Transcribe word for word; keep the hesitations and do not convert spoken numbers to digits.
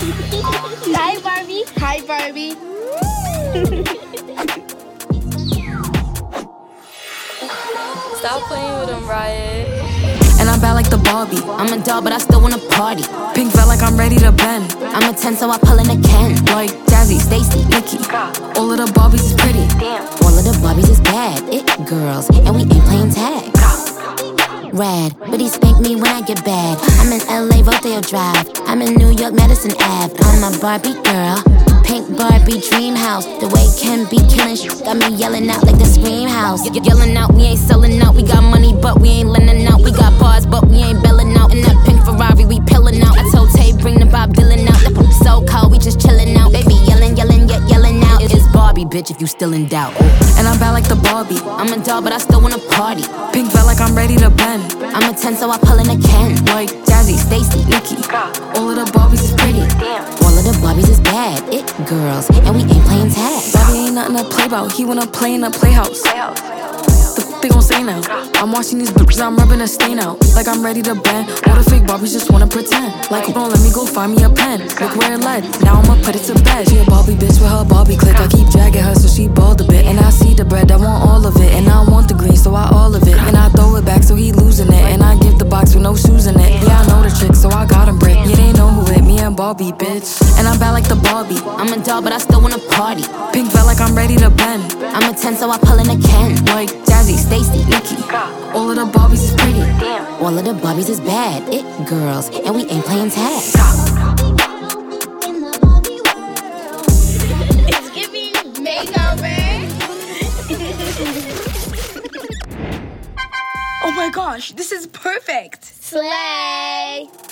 Hi, Barbie. Hi, Barbie. Stop playing with him, Riot. And I'm bad like the Barbie. I'm a doll, but I still wanna party. Pink felt like I'm ready to bend. I'm a ten, so I pull in a Ken. Like Jazzy, Stacy, Nikki. All of the Barbies is pretty. All of the Barbies is bad. It girls, and we ain't playing tag. Rad, but he spank me when I get bad. I'm in L A, Rodeo Drive. I'm in New York, Madison Ave. I'm a Barbie girl. Pink Barbie dream house. The way Ken be killing sh got me yelling out like the Scream House. Ye yelling out, we ain't selling out. We got money, but we ain't lending out. We got bars, but we ain't belling out. In that pink Ferrari, we pillin' out. I told Tay, bring the Bob Dylan out. The poop so cold, we just chillin' out. Baby yelling, yelling, yet yelling out. It's Barbie, bitch, if you still in doubt. And I'm bad like the Barbie. I'm a doll, but I still wanna party. Pink felt like I'm ready to bend. I'm a ten, so I pull in a Ken. Like Jazzy, Stacy, Nikki. All of the Barbies is pretty. All of the Barbies is bad. It girls, and we ain't playing tag. Barbie ain't nothing to play about. He wanna play in a playhouse. The f they gon' say now? I'm watching these bitches, I'm rubbing a stain out. Like I'm ready to bend. All the fake Barbies just wanna pretend. Like, hold on, let me go find me a pen. Look where it led. Now I'ma put it to bed. She a Barbie bitch with her Barbie click. I keep dragging her so she bald a bit. And I see the bread, I want all of it. And I want the green, so I all of it. And I throw it back so he losing it. And I give the box with no shoes in it. Yeah, I know the trick, so I got him brick. Yeah, they know who it, me and Barbie, bitch. And I'm bad like the Barbie. I'm a doll, but I still wanna party. Pink felt like I'm ready to bend. I'm a ten, so I pull in a Ken. Like Jazzy, Stacy, Nikki. All of the Barbies is pretty. All of the Barbies is bad. It girls, and we ain't playing tag. It's giving makeover. Oh my gosh, this is perfect. Slay.